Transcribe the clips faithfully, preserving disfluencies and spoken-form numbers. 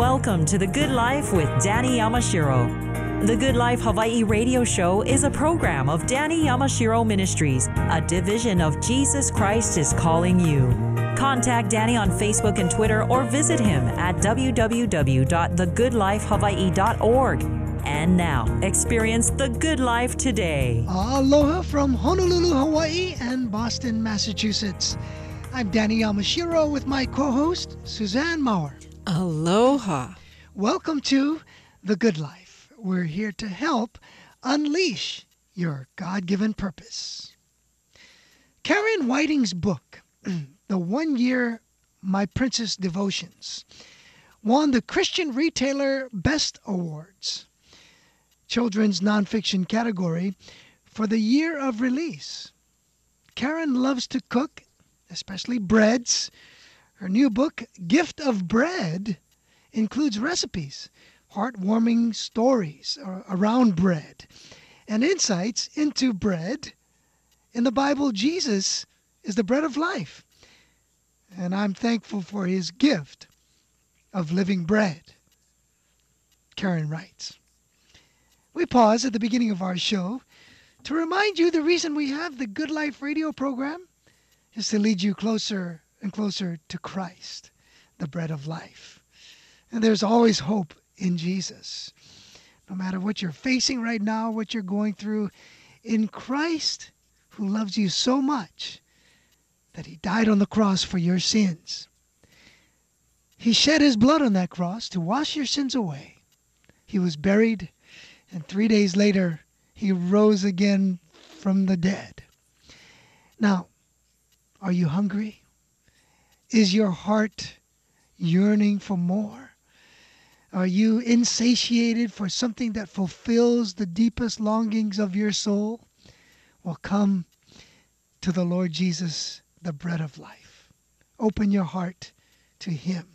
Welcome to The Good Life with Danny Yamashiro. The Good Life Hawaii radio show is a program of Danny Yamashiro Ministries, a division of Jesus Christ is Calling You. Contact Danny on Facebook and Twitter or visit him at w w w dot the good life hawaii dot org. And now, experience the good life today. Aloha from Honolulu, Hawaii and Boston, Massachusetts. I'm Danny Yamashiro with my co-host, Suzanne Maurer. Aloha. Welcome to The Good Life. We're here to help unleash your God-given purpose. Karen Whiting's book, The One Year My Princess Devotions, won the Christian Retailer Best Awards, children's nonfiction category, for the year of release. Karen loves to cook, especially breads. Her new book, Gift of Bread, includes recipes, heartwarming stories around bread, and insights into bread. In the Bible, Jesus is the bread of life, and I'm thankful for his gift of living bread. Karen writes, we pause at the beginning of our show to remind you the reason we have the Good Life radio program is to lead you closer and closer to Christ, the bread of life. And there's always hope in Jesus. No matter what you're facing right now, what you're going through, in Christ, who loves you so much that he died on the cross for your sins. He shed his blood on that cross to wash your sins away. He was buried, and three days later, he rose again from the dead. Now, are you hungry? Is your heart yearning for more? Are you insatiated for something that fulfills the deepest longings of your soul? Well, come to the Lord Jesus, the bread of life. Open your heart to him.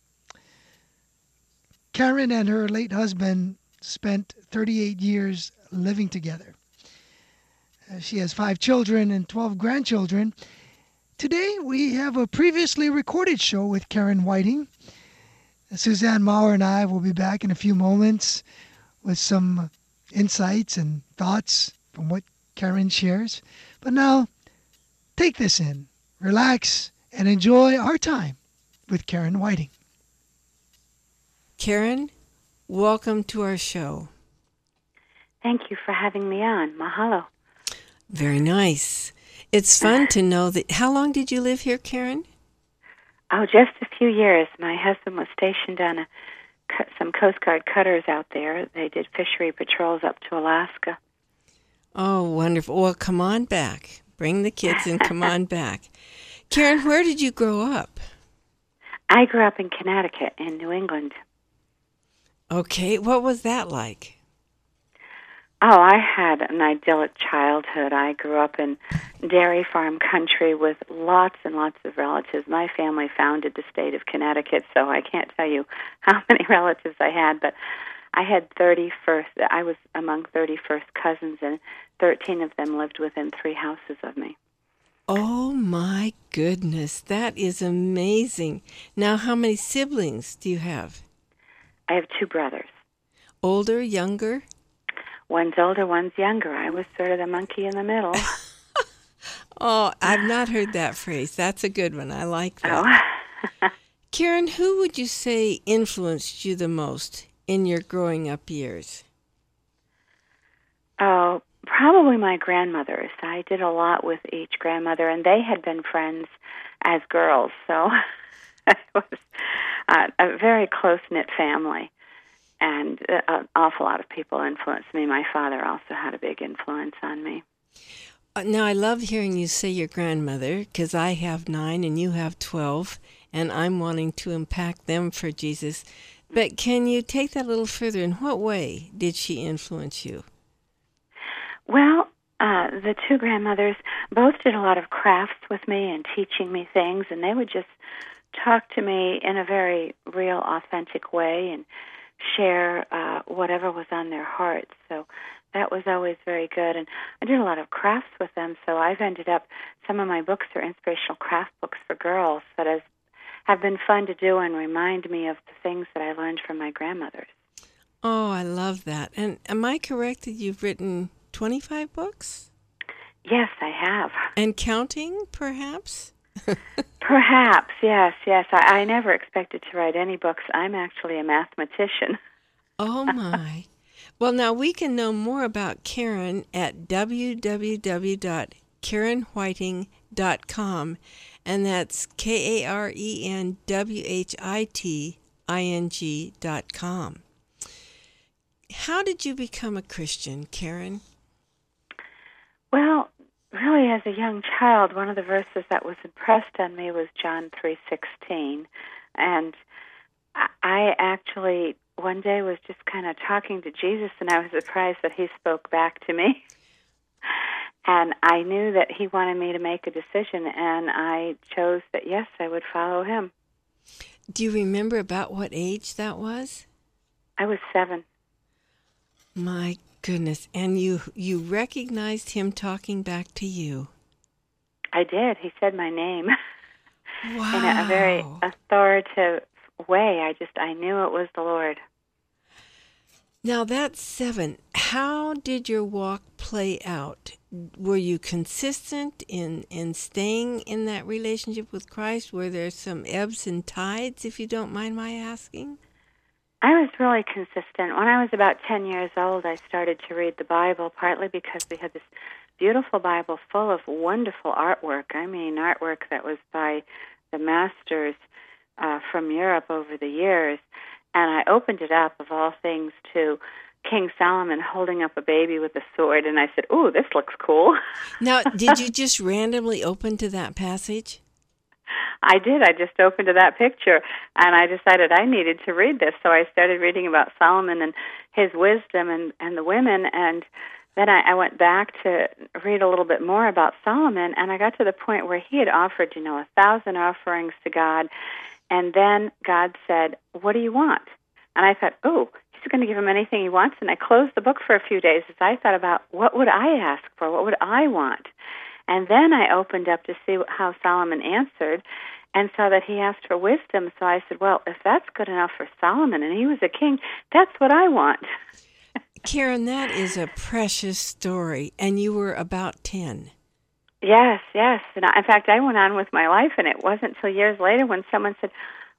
Karen and her late husband spent thirty-eight years living together. Uh, she has five children and twelve grandchildren. Today, we have a previously recorded show with Karen Whiting. Suzanne Maurer and I will be back in a few moments with some insights and thoughts from what Karen shares. But now, take this in, relax, and enjoy our time with Karen Whiting. Karen, welcome to our show. Thank you for having me on. Mahalo. Very nice. It's fun to know that. How long did you live here, Karen? Oh, just a few years. My husband was stationed on a, some Coast Guard cutters out there. They did fishery patrols up to Alaska. Oh, wonderful. Well, come on back. Bring the kids and come on back. Karen, where did you grow up? I grew up in Connecticut, in New England. Okay. What was that like? Oh, I had an idyllic childhood. I grew up in dairy farm country with lots and lots of relatives. My family founded the state of Connecticut, so I can't tell you how many relatives I had, but I had thirty-first, I was among thirty-first cousins, and thirteen of them lived within three houses of me. Oh, my goodness. That is amazing. Now, how many siblings do you have? I have two brothers. Older, younger? One's older, one's younger. I was sort of the monkey in the middle. Oh, I've not heard that phrase. That's a good one. I like that. Oh. Karen, who would you say influenced you the most in your growing up years? Oh, probably my grandmothers. I did a lot with each grandmother, and they had been friends as girls, so it was uh, a very close-knit family. And an awful lot of people influenced me. My father also had a big influence on me. Uh, now, I love hearing you say your grandmother, because I have nine and you have twelve, and I'm wanting to impact them for Jesus. But can you take that a little further? In what way did she influence you? Well, uh, the two grandmothers both did a lot of crafts with me and teaching me things, and they would just talk to me in a very real, authentic way and share uh, whatever was on their hearts. So that was always very good. And I did a lot of crafts with them, so I've ended up, some of my books are inspirational craft books for girls that has have been fun to do and remind me of the things that I learned from my grandmothers. Oh, I love that. And am I correct that you've written twenty-five books? Yes, I have. And counting, perhaps? Perhaps, yes, yes. I, I never expected to write any books. I'm actually a mathematician. Oh, my. Well, now we can know more about Karen at w w w dot karen whiting dot com, and that's K A R E N W H I T I N G dot com. How did you become a Christian, Karen? Well, really, as a young child, one of the verses that was impressed on me was John three sixteen, and I actually one day was just kind of talking to Jesus, and I was surprised that he spoke back to me. And I knew that he wanted me to make a decision, and I chose that, yes, I would follow him. Do you remember about what age that was? I was seven. My goodness. And you you recognized him talking back to you? I did. He said my name. Wow. In a, a very authoritative way. I just, I knew it was the Lord. Now that's seven. How did your walk play out? Were you consistent in, in staying in that relationship with Christ? Were there some ebbs and tides, if you don't mind my asking? I was really consistent. When I was about ten years old, I started to read the Bible, partly because we had this beautiful Bible full of wonderful artwork. I mean, artwork that was by the masters uh, from Europe over the years. And I opened it up, of all things, to King Solomon holding up a baby with a sword, and I said, "Ooh, this looks cool." Now, did you just randomly open to that passage? I did. I just opened to that picture, and I decided I needed to read this. So I started reading about Solomon and his wisdom and, and the women, and then I, I went back to read a little bit more about Solomon, and I got to the point where he had offered, you know, a thousand offerings to God, and then God said, "What do you want?" And I thought, oh, he's going to give him anything he wants, and I closed the book for a few days as I thought about, what would I ask for? What would I want? And then I opened up to see how Solomon answered and saw that he asked for wisdom. So I said, well, if that's good enough for Solomon and he was a king, that's what I want. Karen, that is a precious story, and you were about ten. Yes, yes. And I, in fact, I went on with my life, and it wasn't until years later when someone said,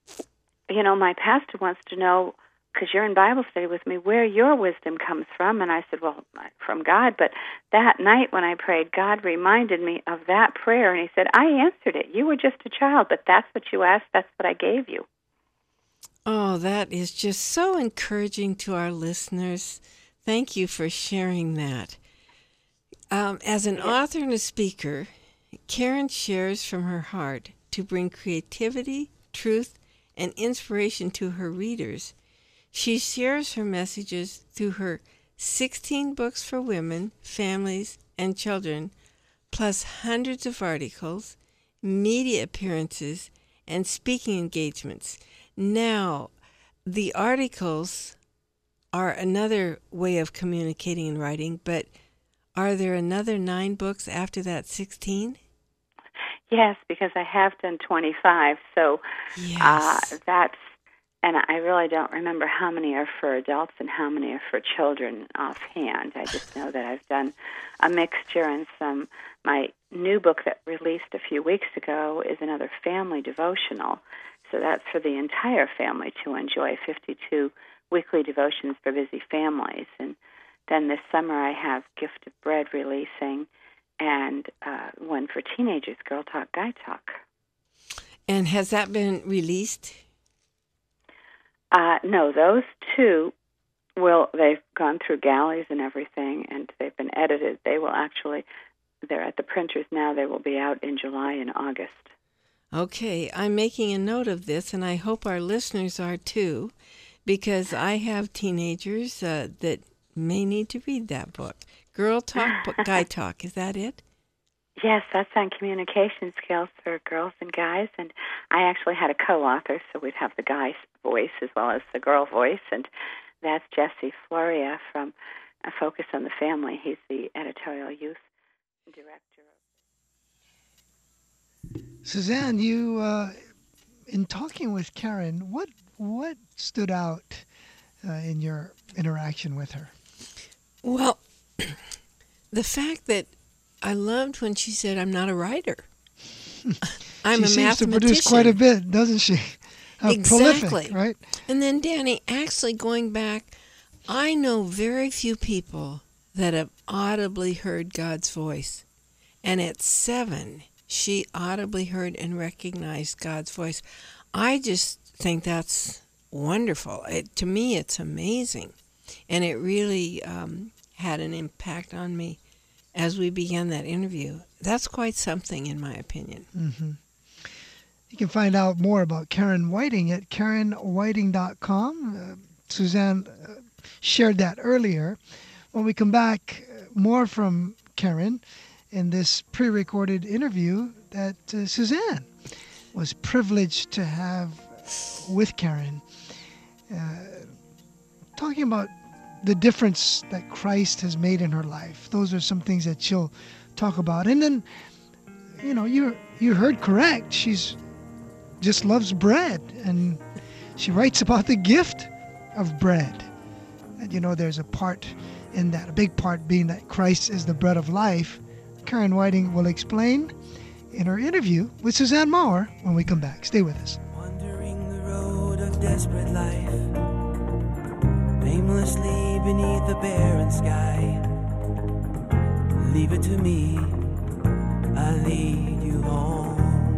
you know, my pastor wants to know, because you're in Bible study with me, where your wisdom comes from. And I said, well, from God. But that night when I prayed, God reminded me of that prayer. And he said, I answered it. You were just a child, but that's what you asked. That's what I gave you. Oh, that is just so encouraging to our listeners. Thank you for sharing that. Um, as an author and a speaker, Karen shares from her heart to bring creativity, truth, and inspiration to her readers. She shares her messages through her sixteen books for women, families, and children, plus hundreds of articles, media appearances, and speaking engagements. Now, the articles are another way of communicating and writing, but are there another nine books after that sixteen? Yes, because I have done twenty-five, so yes. uh, that's, and I really don't remember how many are for adults and how many are for children offhand. I just know that I've done a mixture, and some, my new book that released a few weeks ago is another family devotional, so that's for the entire family to enjoy, fifty-two weekly devotions for busy families. And then this summer I have Gift of Bread releasing, and uh, one for teenagers, Girl Talk, Guy Talk. And has that been released? Uh, no, those two will, they've gone through galleys and everything, and they've been edited. They will actually, they're at the printers now. They will be out in July and August. Okay, I'm making a note of this, and I hope our listeners are too, because I have teenagers uh, that may need to read that book. Girl Talk, Guy Talk, is that it? Yes, that's on communication skills for girls and guys, and I actually had a co-author, so we'd have the guy's voice as well as the girl voice, and that's Jesse Floria from A Focus on the Family. He's the editorial youth director. Suzanne, you uh, in talking with Karen, what what stood out uh, in your interaction with her? Well, the fact that I loved when she said, "I'm not a writer. I'm she a seems to mathematician." produce quite a bit, doesn't she? How Exactly. prolific, right? And then, Danny, actually going back, I know very few people that have audibly heard God's voice. And at seven, she audibly heard and recognized God's voice. I just think that's wonderful. It, to me, it's amazing. And it really um, had an impact on me as we began that interview. That's quite something, in my opinion. Mm-hmm. You can find out more about Karen Whiting at karen whiting dot com. Uh, Suzanne uh, shared that earlier. When we come back, uh, more from Karen in this pre-recorded interview that uh, Suzanne was privileged to have with Karen, uh, talking about the difference that Christ has made in her life. Those are some things that she'll talk about. And then, you know, you you heard correct. She's just loves bread, and she writes about the gift of bread. And you know, there's a part in that, a big part being that Christ is the bread of life. Karen Whiting will explain in her interview with Suzanne Maurer when we come back. Stay with us. Wandering the road of desperate life, aimlessly beneath the barren sky. Leave it to me, I'll lead you home.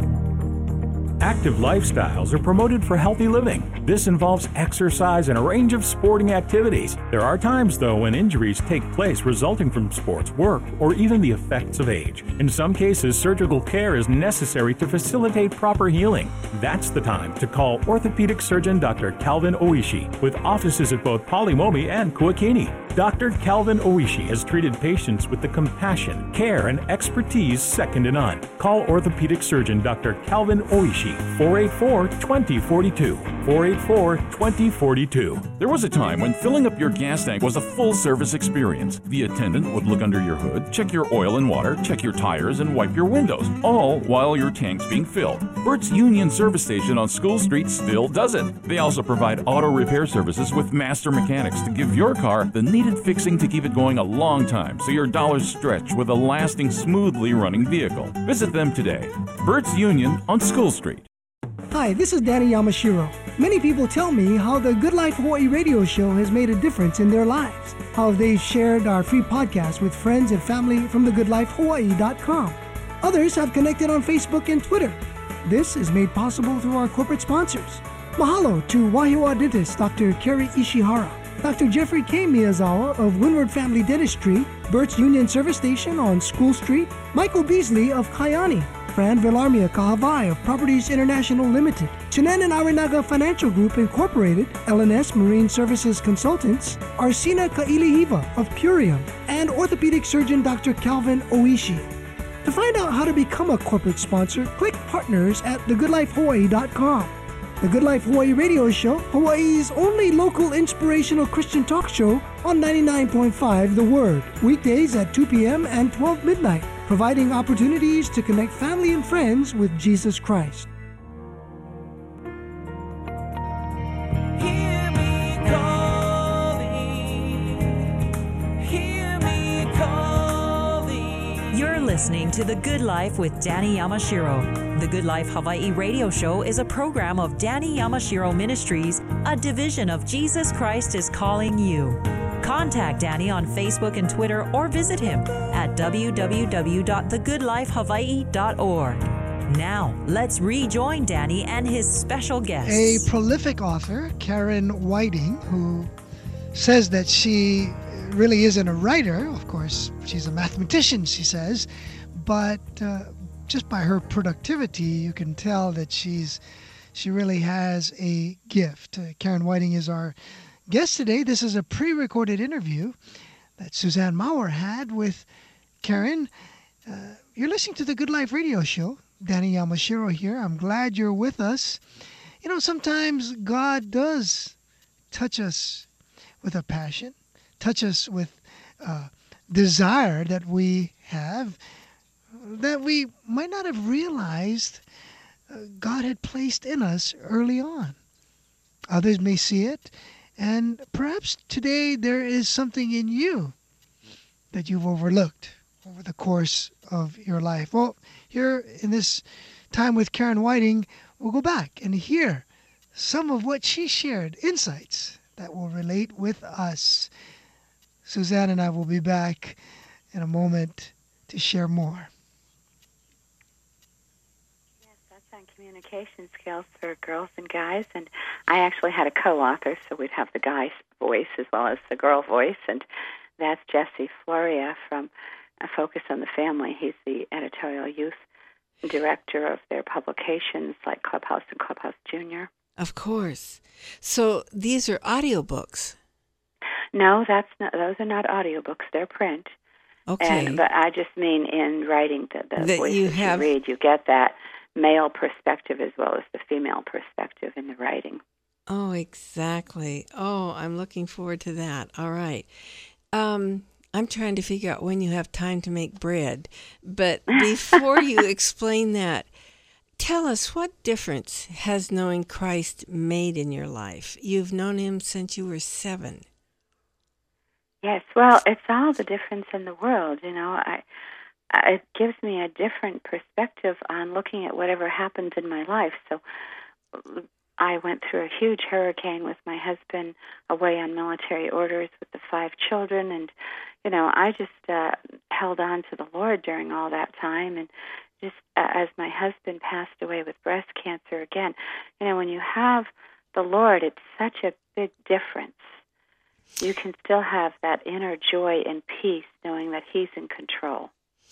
Active lifestyles are promoted for healthy living. This involves exercise and a range of sporting activities. There are times, though, when injuries take place resulting from sports, work, or even the effects of age. In some cases, surgical care is necessary to facilitate proper healing. That's the time to call orthopedic surgeon Doctor Calvin Oishi, with offices at both Polimomi and Kuakini. Doctor Calvin Oishi has treated patients with the compassion, care, and expertise second to none. Call orthopedic surgeon Doctor Calvin Oishi, four eight four, two zero four two, four eight four, two zero four two. There was a time when filling up your gas tank was a full-service experience. The attendant would look under your hood, check your oil and water, check your tires, and wipe your windows, all while your tank's being filled. Bert's Union Service Station on School Street still does it. They also provide auto repair services with master mechanics to give your car the needed fixing to keep it going a long time so your dollars stretch with a lasting, smoothly running vehicle. Visit them today. Bert's Union on School Street. Hi, this is Danny Yamashiro. Many people tell me how the Good Life Hawaii radio show has made a difference in their lives, how they've shared our free podcast with friends and family from the good life hawaii dot com. Others have connected on Facebook and Twitter. This is made possible through our corporate sponsors. Mahalo to Wahiawa dentist Doctor Kerry Ishihara, Doctor Jeffrey K. Miyazawa of Windward Family Dentistry, Bert's Union Service Station on School Street, Michael Beasley of Kayani, Fran Villarmia Kahavai of Properties International Limited, Chinan and Arinaga Financial Group Incorporated, L N S Marine Services Consultants, Arsina Kailihiva of Purium, and orthopedic surgeon Doctor Calvin Oishi. To find out how to become a corporate sponsor, click Partners at the good life hawaii dot com. The Good Life Hawaii radio show, Hawaii's only local inspirational Christian talk show on ninety-nine point five The Word, weekdays at two p.m. and twelve midnight, providing opportunities to connect family and friends with Jesus Christ. Hear me calling, hear me calling. You're listening to The Good Life with Danny Yamashiro. The Good Life Hawaii radio show is a program of Danny Yamashiro Ministries, a division of Jesus Christ is Calling You. Contact Danny on Facebook and Twitter or visit him at w w w dot the good life hawaii dot org. Now, let's rejoin Danny and his special guest. A prolific author, Karen Whiting, who says that she really isn't a writer. Of course, she's a mathematician, she says, but uh, just by her productivity, you can tell that she's she really has a gift. Uh, Karen Whiting is our guest today. This is a pre-recorded interview that Suzanne Maurer had with Karen. Uh, you're listening to the Good Life radio show. Danny Yamashiro here. I'm glad you're with us. You know, sometimes God does touch us with a passion, touch us with a desire that we have, that we might not have realized uh, God had placed in us early on. Others may see it, and perhaps today there is something in you that you've overlooked over the course of your life. Well, here in this time with Karen Whiting, we'll go back and hear some of what she shared, insights that will relate with us. Suzanne and I will be back in a moment to share more. Yes, that's on communication skills for girls and guys. And I actually had a co-author, so we'd have the guy's voice as well as the girl voice. And that's Jesse Floria from A Focus on the Family. He's the editorial youth director of their publications like Clubhouse and Clubhouse Junior. Of course. So these are audiobooks. No, that's not. Those are not audiobooks. They're print. Okay. And, but I just mean in writing the, the that voices you, you, have... read, you get that male perspective as well as the female perspective in the writing. Oh, exactly. Oh, I'm looking forward to that. All right. Um, I'm trying to figure out when you have time to make bread. But before you explain that, tell us, what difference has knowing Christ made in your life? You've known him since you were seven. Yes, well, it's all the difference in the world. You know, I, I, it gives me a different perspective on looking at whatever happens in my life. So I went through a huge hurricane with my husband away on military orders with the five children. And, you know, I just uh, held on to the Lord during all that time. And just uh, as my husband passed away with breast cancer again, you know, when you have the Lord, it's such a big difference. You can still have that inner joy and peace knowing that he's in control.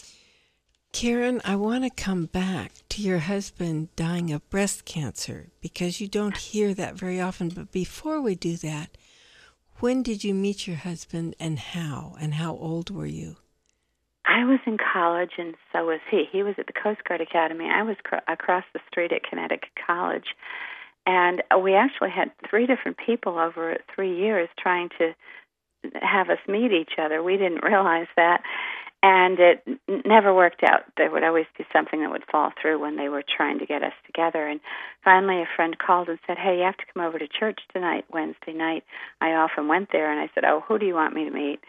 Karen, I want to come back to your husband dying of breast cancer because you don't hear that very often. But before we do that, when did you meet your husband and how? And how old were you? I was in college and so was he. He was at the Coast Guard Academy. I was cr- across the street at Connecticut College. And we actually had three different people over three years trying to have us meet each other. We didn't realize that. And it n- never worked out. There would always be something that would fall through when they were trying to get us together. And finally a friend called and said, hey, you have to come over to church tonight, Wednesday night. I often went there, and I said, oh, who do you want me to meet?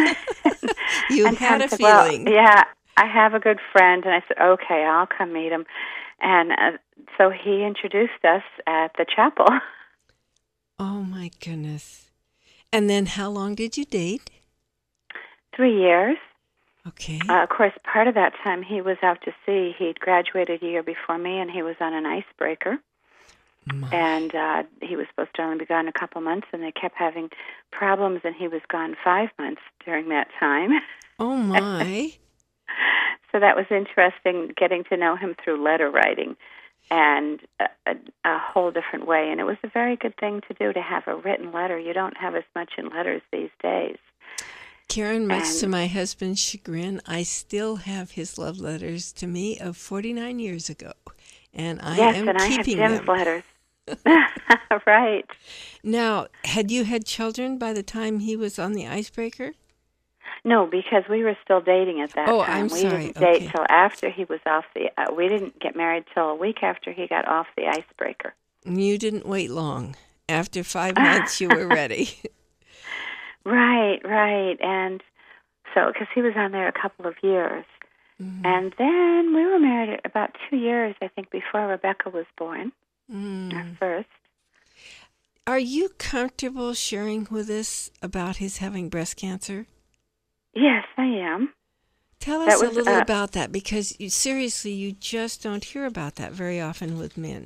You and had Tom a said, feeling. Well, yeah, I have a good friend. And I said, okay, I'll come meet him. And uh, so he introduced us at the chapel. Oh, my goodness. And then how long did you date? Three years. Okay. Uh, of course, part of that time he was out to sea. He'd graduated a year before me, and he was on an icebreaker. My. And uh, he was supposed to only be gone a couple months, and they kept having problems, and he was gone five months during that time. Oh, my. So that was interesting, getting to know him through letter writing and a, a, a whole different way. And it was a very good thing to do, to have a written letter. You don't have as much in letters these days. Karen, much and, to my husband's chagrin, I still have his love letters to me of forty-nine years ago. And I yes, am and keeping I have Jim's them. letters. Right. Now, had you had children by the time he was on the icebreaker? No, because we were still dating at that oh, time. I'm we sorry. didn't date okay. till after he was off the. Uh, we didn't get married till a week after he got off the icebreaker. You didn't wait long. After five months, you were ready. Right, right, and so because he was on there a couple of years, mm-hmm. and then we were married about two years, I think, before Rebecca was born. Mm. Our first. Are you comfortable sharing with us about his having breast cancer? Yes, I am. Tell us was, a little uh, about that, because you, seriously, you just don't hear about that very often with men.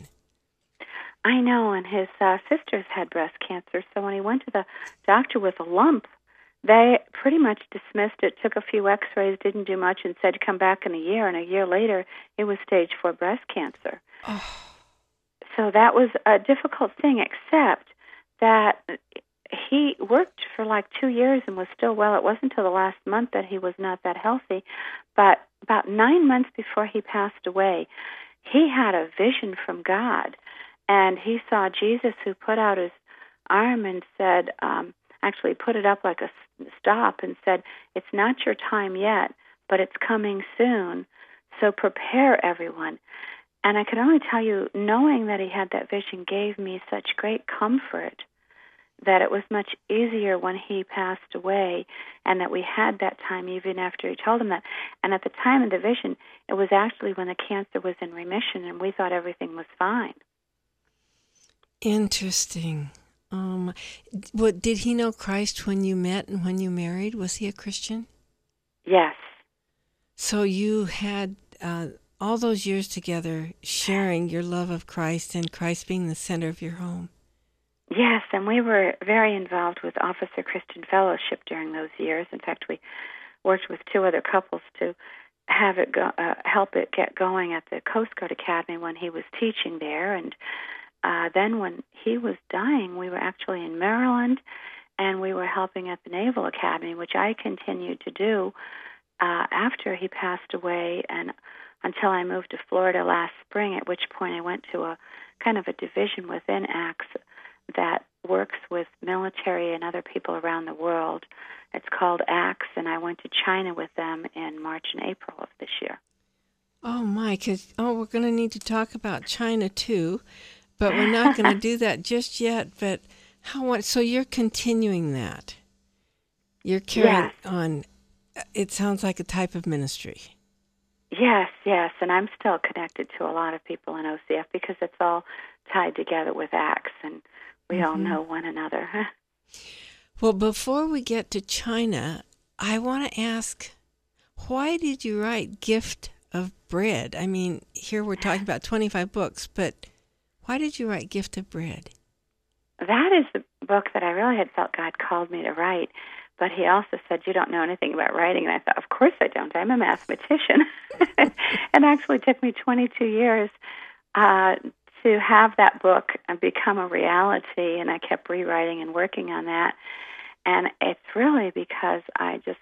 I know, and his uh, sisters had breast cancer, so when he went to the doctor with a lump, they pretty much dismissed it, took a few x-rays, didn't do much, and said come back in a year, and a year later, it was stage four breast cancer. Oh. So that was a difficult thing, except that he worked for like two years and was still well. It wasn't until the last month that he was not that healthy. But about nine months before he passed away, he had a vision from God. And he saw Jesus, who put out his arm and said, um, actually put it up like a stop and said, it's not your time yet, but it's coming soon. So prepare everyone. And I can only tell you, knowing that he had that vision gave me such great comfort that it was much easier when he passed away, and that we had that time even after he told him that. And at the time of the vision, it was actually when the cancer was in remission, and we thought everything was fine. Interesting. Um, what, did he know Christ when you met and when you married? Was he a Christian? Yes. So you had uh, all those years together sharing your love of Christ and Christ being the center of your home. Yes, and we were very involved with Officer Christian Fellowship during those years. In fact, we worked with two other couples to have it go, uh, help it get going at the Coast Guard Academy when he was teaching there. And uh, then when he was dying, we were actually in Maryland, and we were helping at the Naval Academy, which I continued to do uh, after he passed away, and until I moved to Florida last spring, at which point I went to a kind of a division within ACTS that works with military and other people around the world. It's called ACTS, and I went to China with them in March and April of this year. Oh, my, 'cause, oh, we're going to need to talk about China, too, but we're not going to do that just yet. But how? So you're continuing that. You're carrying Yes. on. It sounds like a type of ministry. Yes, yes, and I'm still connected to a lot of people in O C F because it's all tied together with ACTS, and we all know one another. Well, before we get to China, I want to ask, why did you write Gift of Bread? I mean, here we're talking about twenty-five books, but why did you write Gift of Bread? That is the book that I really had felt God called me to write, but he also said, you don't know anything about writing, and I thought, of course I don't. I'm a mathematician. It actually took me twenty-two years uh, to have that book become a reality, and I kept rewriting and working on that. And it's really because I just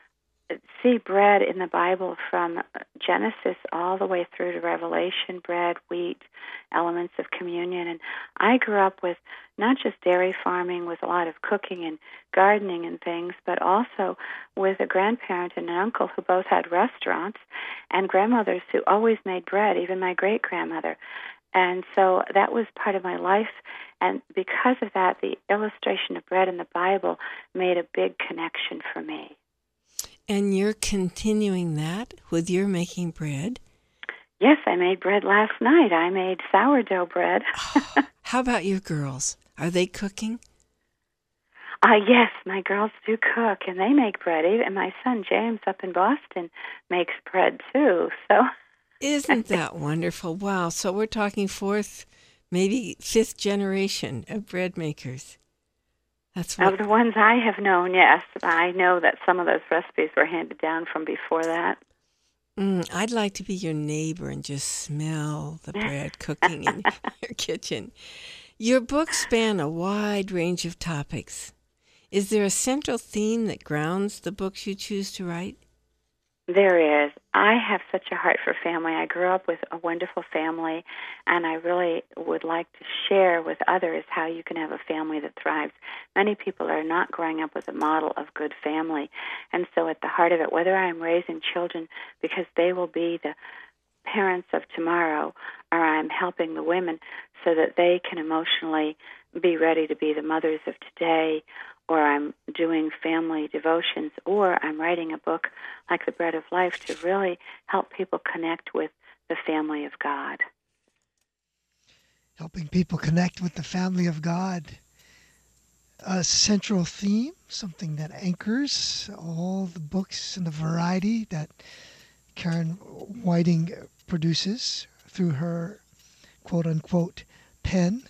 see bread in the Bible from Genesis all the way through to Revelation, bread, wheat, elements of communion. And I grew up with not just dairy farming, with a lot of cooking and gardening and things, but also with a grandparent and an uncle who both had restaurants, and grandmothers who always made bread, even my great-grandmother. And so that was part of my life. And because of that, the illustration of bread in the Bible made a big connection for me. And you're continuing that with your making bread? Yes, I made bread last night. I made sourdough bread. How about your girls? Are they cooking? Uh, yes, my girls do cook, and they make bread. And my son James up in Boston makes bread too. So, isn't that wonderful? Wow. So we're talking fourth, maybe fifth generation of bread makers. That's what... Of the ones I have known, yes. I know that some of those recipes were handed down from before that. Mm, I'd like to be your neighbor and just smell the bread cooking in your kitchen. Your books span a wide range of topics. Is there a central theme that grounds the books you choose to write? There is. I have such a heart for family. I grew up with a wonderful family, and I really would like to share with others how you can have a family that thrives. Many people are not growing up with a model of good family, and so at the heart of it, whether I'm raising children because they will be the parents of tomorrow, or I'm helping the women so that they can emotionally be ready to be the mothers of today, or I'm doing family devotions, or I'm writing a book like The Bread of Life to really help people connect with the family of God. Helping people connect with the family of God. A central theme, something that anchors all the books and the variety that Karen Whiting produces through her quote-unquote pen.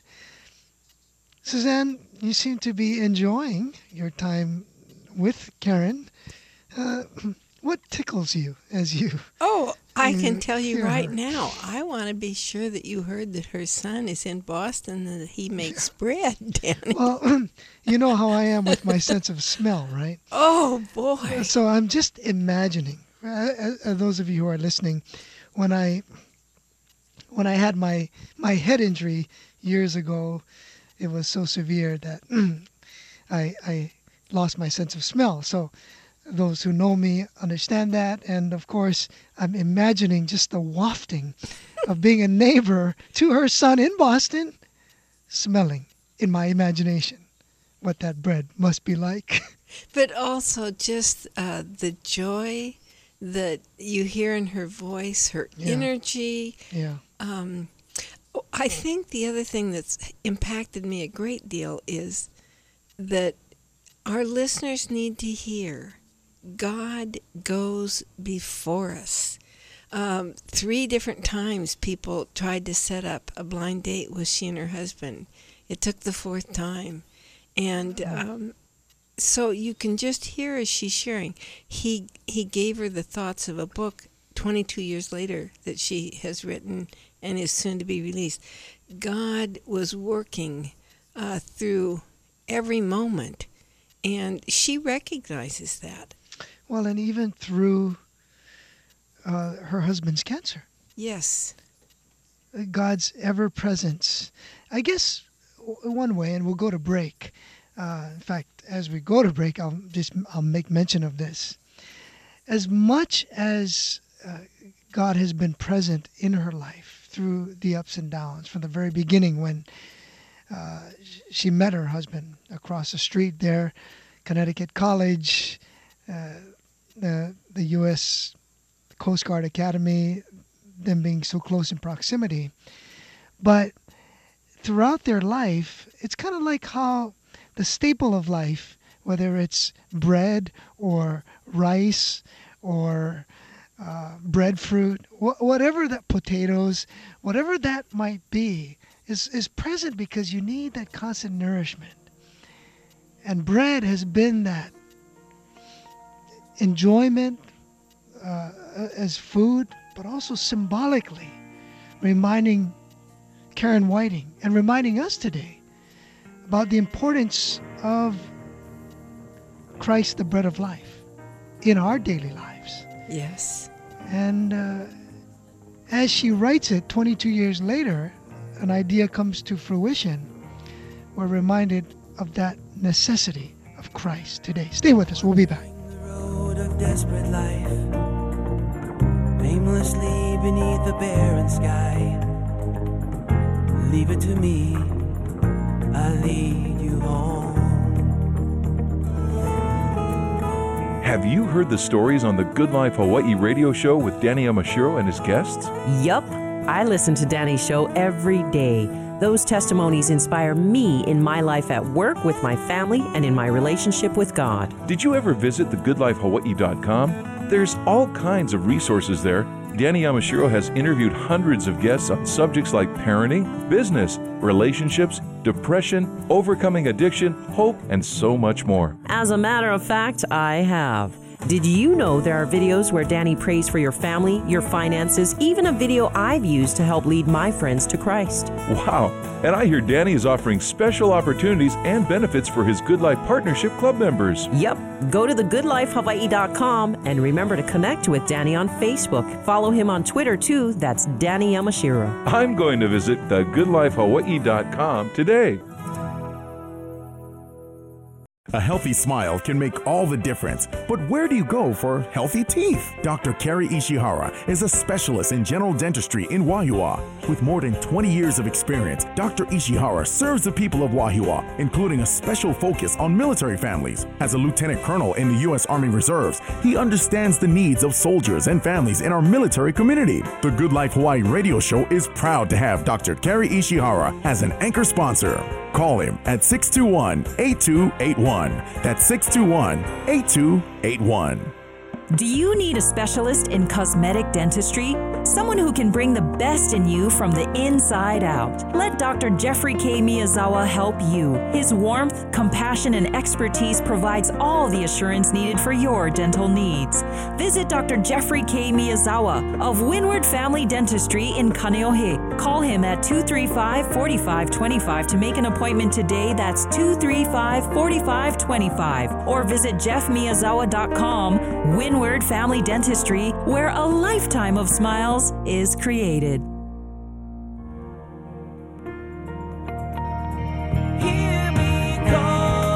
Suzanne, you seem to be enjoying your time with Karen. Uh, what tickles you as you... Oh, I can tell you hear right her? now, I want to be sure that you heard that her son is in Boston and that he makes bread, Danny. Well, you know how I am with my sense of smell, right? Oh, boy. So I'm just imagining, uh, uh, those of you who are listening, when I when I had my, my head injury years ago, it was so severe that I, I lost my sense of smell. So those who know me understand that. And of course, I'm imagining just the wafting of being a neighbor to her son in Boston, smelling in my imagination what that bread must be like. But also just uh, the joy that you hear in her voice, her Yeah. energy. Yeah. Um, I think the other thing that's impacted me a great deal is that our listeners need to hear God goes before us. Um, three different times people tried to set up a blind date with she and her husband. It took the fourth time. And um, so you can just hear as she's sharing, he he gave her the thoughts of a book twenty-two years later that she has written and is soon to be released. God was working uh, through every moment, and she recognizes that. Well, and even through uh, her husband's cancer. Yes. God's ever-presence. I guess w- one way, and we'll go to break. Uh, in fact, as we go to break, I'll just I'll make mention of this. As much as uh, God has been present in her life through the ups and downs, from the very beginning when uh, she met her husband across the street there, Connecticut College, uh, the the U S Coast Guard Academy, them being so close in proximity. But throughout their life, it's kind of like how the staple of life, whether it's bread or rice or uh, breadfruit, wh- whatever that, potatoes, whatever that might be, is, is present because you need that constant nourishment. And bread has been that enjoyment uh, as food, but also symbolically reminding Karen Whiting and reminding us today about the importance of Christ, the bread of life, in our daily lives. Yes. And uh, as she writes it twenty-two years later, an idea comes to fruition. We're reminded of that necessity of Christ today. Stay with us. We'll be back. The road of desperate life, aimlessly beneath the barren sky. Leave it to me, I'll lead you home. Have you heard the stories on the Good Life Hawaii radio show with Danny Yamashiro and his guests? Yup, I listen to Danny's show every day. Those testimonies inspire me in my life at work, with my family, and in my relationship with God. Did you ever visit the good life hawaii dot com? There's all kinds of resources there. Danny Yamashiro has interviewed hundreds of guests on subjects like parenting, business, relationships, depression, overcoming addiction, hope, and so much more. As a matter of fact, I have. Did you know there are videos where Danny prays for your family, your finances, even a video I've used to help lead my friends to Christ? Wow! And I hear Danny is offering special opportunities and benefits for his Good Life Partnership Club members. Yep. Go to the good life hawaii dot com and remember to connect with Danny on Facebook. Follow him on Twitter too. That's Danny Yamashiro. I'm going to visit the good life hawaii dot com today. A healthy smile can make all the difference, but where do you go for healthy teeth? Doctor Kerry Ishihara is a specialist in general dentistry in Wahiawa. With more than twenty years of experience, Doctor Ishihara serves the people of Wahiawa, including a special focus on military families. As a lieutenant colonel in the U S Army Reserves, he understands the needs of soldiers and families in our military community. The Good Life Hawaii radio show is proud to have Doctor Kerry Ishihara as an anchor sponsor. Call him at six two one, eight two eight one. That's six two one, eight two eight one. Do you need a specialist in cosmetic dentistry? Someone who can bring the best in you from the inside out. Let Doctor Jeffrey K. Miyazawa help you. His warmth, compassion, and expertise provides all the assurance needed for your dental needs. Visit Doctor Jeffrey K. Miyazawa of Windward Family Dentistry in Kaneohe. Call him at two three five, four five two five to make an appointment today. That's two three five, four five two five. Or visit jeff miyazawa dot com. Windward Family Dentistry, where a lifetime of smiles is created. Hear me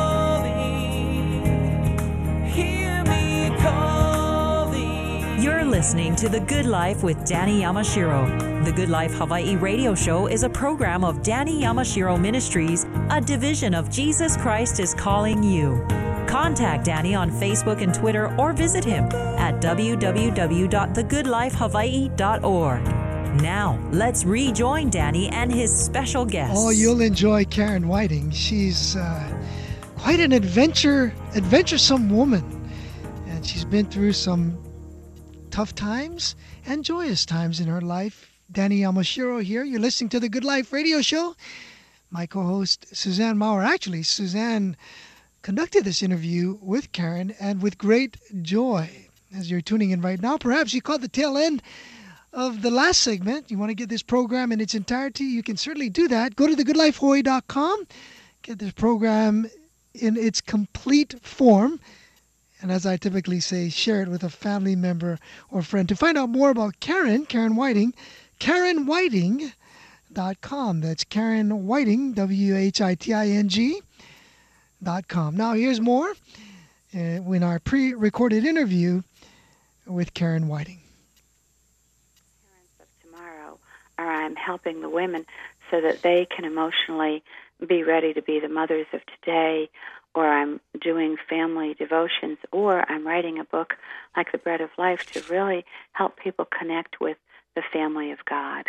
calling, hear me calling. You're listening to The Good Life with Danny Yamashiro. The Good Life Hawaii radio show is a program of Danny Yamashiro Ministries, a division of Jesus Christ is Calling You. Contact Danny on Facebook and Twitter or visit him at w w w dot the good life hawaii dot org. Now, let's rejoin Danny and his special guest. Oh, you'll enjoy Karen Whiting. She's uh, quite an adventure, adventuresome woman. And she's been through some tough times and joyous times in her life. Danny Yamashiro here. You're listening to the Good Life radio show. My co-host, Suzanne Maurer. Actually, Suzanne conducted this interview with Karen, and with great joy. As you're tuning in right now, perhaps you caught the tail end of the last segment. You want to get this program in its entirety, you can certainly do that. Go to the good life hawaii dot com, get this program in its complete form, and as I typically say, share it with a family member or friend. To find out more about Karen, Karen Whiting, karen whiting dot com. That's Karen Whiting, W H I T I N G, dot com. Now, here's more uh, in our pre-recorded interview with Karen Whiting. Parents of tomorrow, or I'm helping the women so that they can emotionally be ready to be the mothers of today, or I'm doing family devotions, or I'm writing a book like The Bread of Life to really help people connect with the family of God.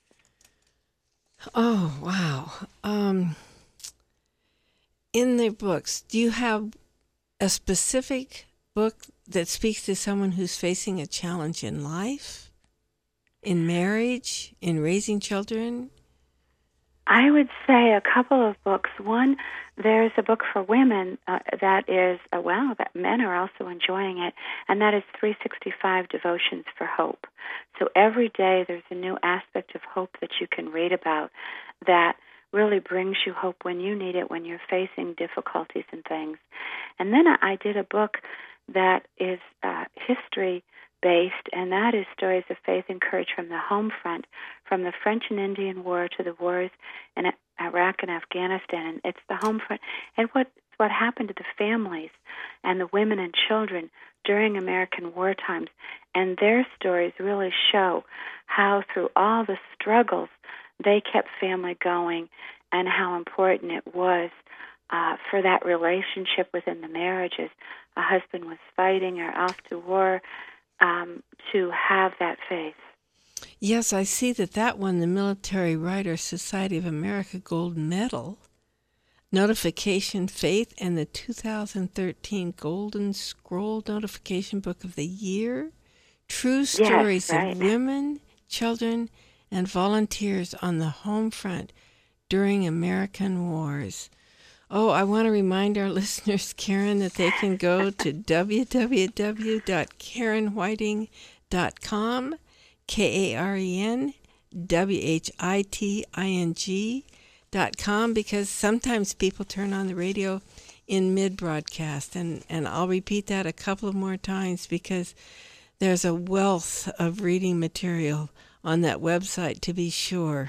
Oh, wow. Um, in the books, do you have a specific book that speaks to someone who's facing a challenge in life, in marriage, in raising children? I would say a couple of books. One, there's a book for women uh, that is, uh, well, that men are also enjoying it, and that is three sixty-five Devotions for Hope. So every day there's a new aspect of hope that you can read about that really brings you hope when you need it, when you're facing difficulties and things. And then I did a book that is uh, history-based, and that is Stories of Faith and Courage from the Home Front, from the French and Indian War to the wars in Iraq and Afghanistan. And it's the home front, and what what happened to the families and the women and children during American war times. And their stories really show how through all the struggles they kept family going, and how important it was uh, for that relationship within the marriages. A husband was fighting or off to war, um, to have that faith. Yes, I see that that won the Military Writers Society of America Gold Medal, Notification Faith, and the two thousand thirteen Golden Scroll Notification Book of the Year. True stories yes, right. of women, children, and volunteers on the home front during American wars. Oh, I want to remind our listeners, Karen, that they can go to w w w dot karen whiting dot com, K A R E N W H I T I N G dot com, because sometimes people turn on the radio in mid-broadcast, and, and I'll repeat that a couple of more times because there's a wealth of reading material on that website, to be sure.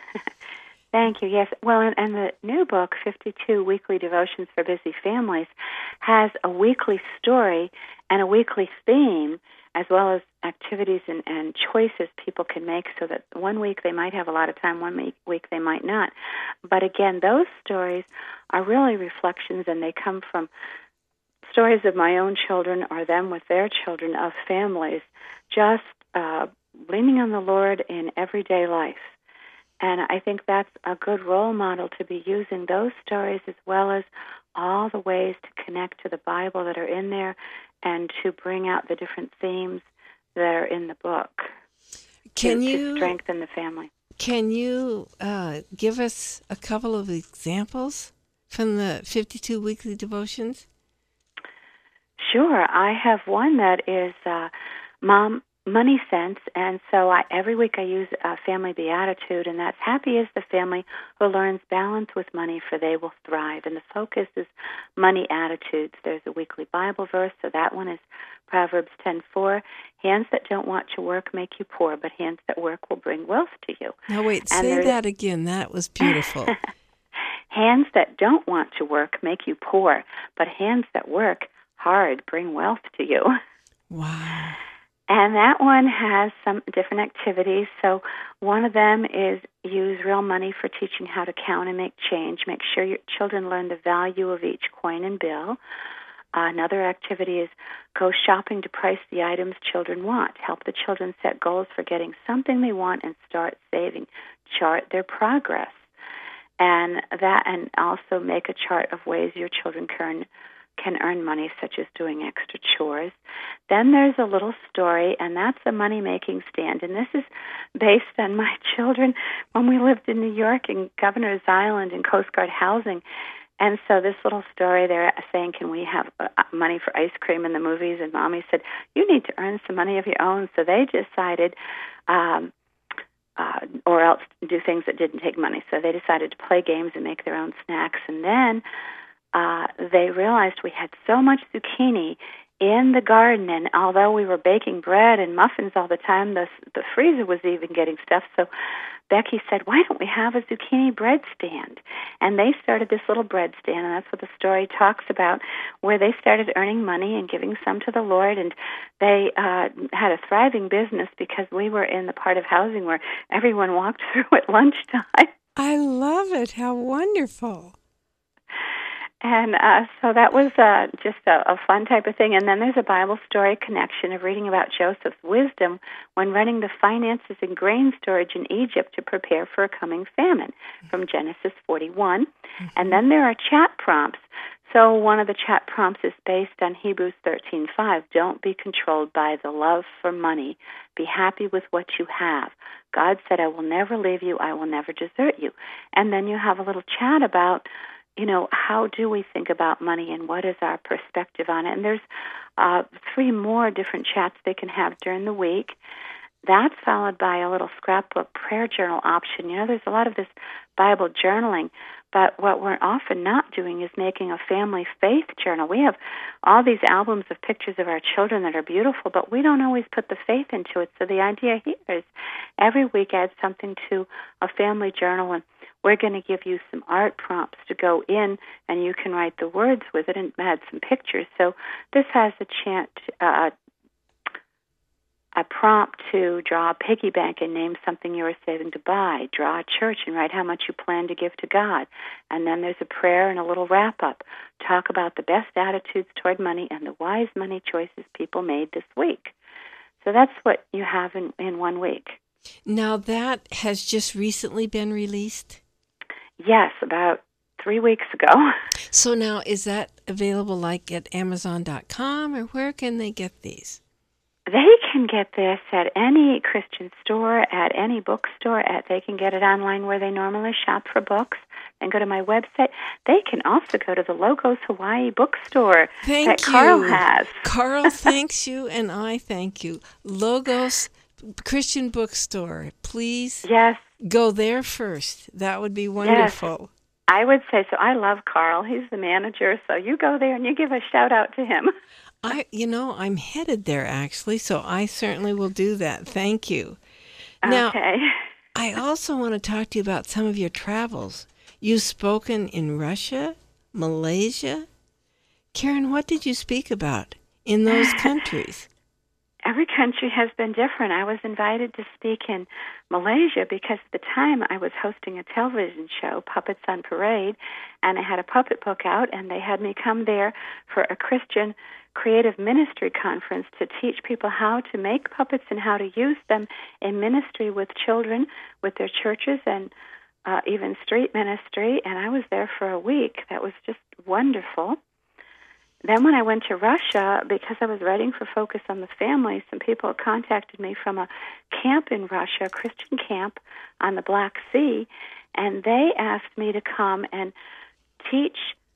Thank you. Yes. Well, and, and the new book, fifty-two Weekly Devotions for Busy Families, has a weekly story and a weekly theme, as well as activities and, and choices people can make, so that one week they might have a lot of time, one week, week they might not. But again, those stories are really reflections, and they come from stories of my own children or them with their children, of families just uh, leaning on the Lord in everyday life. And I think that's a good role model to be using those stories, as well as all the ways to connect to the Bible that are in there, and to bring out the different themes that are in the book. Can to, you to strengthen the family? Can you uh, give us a couple of examples from the fifty-two weekly devotions? Sure. I have one that is uh, Mom Money Sense, and so I, every week I use a family beatitude, and that's happy is the family who learns balance with money, for they will thrive. And the focus is money attitudes. There's a weekly Bible verse, so that one is Proverbs ten four. Hands that don't want to work make you poor, but hands that work will bring wealth to you. Now wait, and say that again. That was beautiful. Hands that don't want to work make you poor, but hands that work hard bring wealth to you. Wow. And that one has some different activities. So one of them is use real money for teaching how to count and make change. Make sure your children learn the value of each coin and bill. Uh, another activity is go shopping to price the items children want. Help the children set goals for getting something they want and start saving. Chart their progress. And that, and also make a chart of ways your children can can earn money, such as doing extra chores. Then there's a little story, and that's a money-making stand. And this is based on my children when we lived in New York in Governor's Island in Coast Guard housing. And so this little story, they're saying, can we have uh, money for ice cream in the movies? And Mommy said, you need to earn some money of your own. So they decided, um, uh, or else do things that didn't take money. So they decided to play games and make their own snacks. And then uh, they realized we had so much zucchini in the garden, and although we were baking bread and muffins all the time, the, the freezer was even getting stuff. So Becky said, why don't we have a zucchini bread stand? And they started this little bread stand, and that's what the story talks about, where they started earning money and giving some to the Lord, and they uh, had a thriving business because we were in the part of housing where everyone walked through at lunchtime. I love it. How wonderful. And uh, so that was uh, just a, a fun type of thing. And then there's a Bible story connection of reading about Joseph's wisdom when running the finances and grain storage in Egypt to prepare for a coming famine from Genesis forty-one. Mm-hmm. And then there are chat prompts. So one of the chat prompts is based on Hebrews thirteen five. Don't be controlled by the love for money. Be happy with what you have. God said, I will never leave you. I will never desert you. And then you have a little chat about, you know, how do we think about money and what is our perspective on it? And there's uh, three more different chats they can have during the week. That's followed by a little scrapbook prayer journal option. You know, there's a lot of this Bible journaling, but what we're often not doing is making a family faith journal. We have all these albums of pictures of our children that are beautiful, but we don't always put the faith into it. So the idea here is every week add something to a family journal, and we're going to give you some art prompts to go in, and you can write the words with it and add some pictures. So this has a chant, uh, a prompt to draw a piggy bank and name something you are saving to buy. Draw a church and write how much you plan to give to God. And then there's a prayer and a little wrap-up. Talk about the best attitudes toward money and the wise money choices people made this week. So that's what you have in, in one week. Now that has just recently been released? Yes, about three weeks ago. So now is that available like at Amazon dot com, or where can they get these? They can get this at any Christian store, at any bookstore. At they can get it online where they normally shop for books and go to my website. They can also go to the Logos Hawaii bookstore Thank that you. Carl has. Carl thanks you, and I thank you. Logos Christian Bookstore. Please yes. go there first. That would be wonderful. Yes. I would say so. I love Carl. He's the manager, so you go there and you give a shout out to him. I, you know, I'm headed there actually, so I certainly will do that. Thank you. Now, okay. I also want to talk to you about some of your travels. You've spoken in Russia, Malaysia. Karen, what did you speak about in those countries? Every country has been different. I was invited to speak in Malaysia because at the time I was hosting a television show, Puppets on Parade, and I had a puppet book out, and they had me come there for a Christian creative ministry conference to teach people how to make puppets and how to use them in ministry with children, with their churches, and uh, even street ministry. And I was there for a week. That was just wonderful. Then when I went to Russia, because I was writing for Focus on the Family, some people contacted me from a camp in Russia, a Christian camp on the Black Sea, and they asked me to come and teach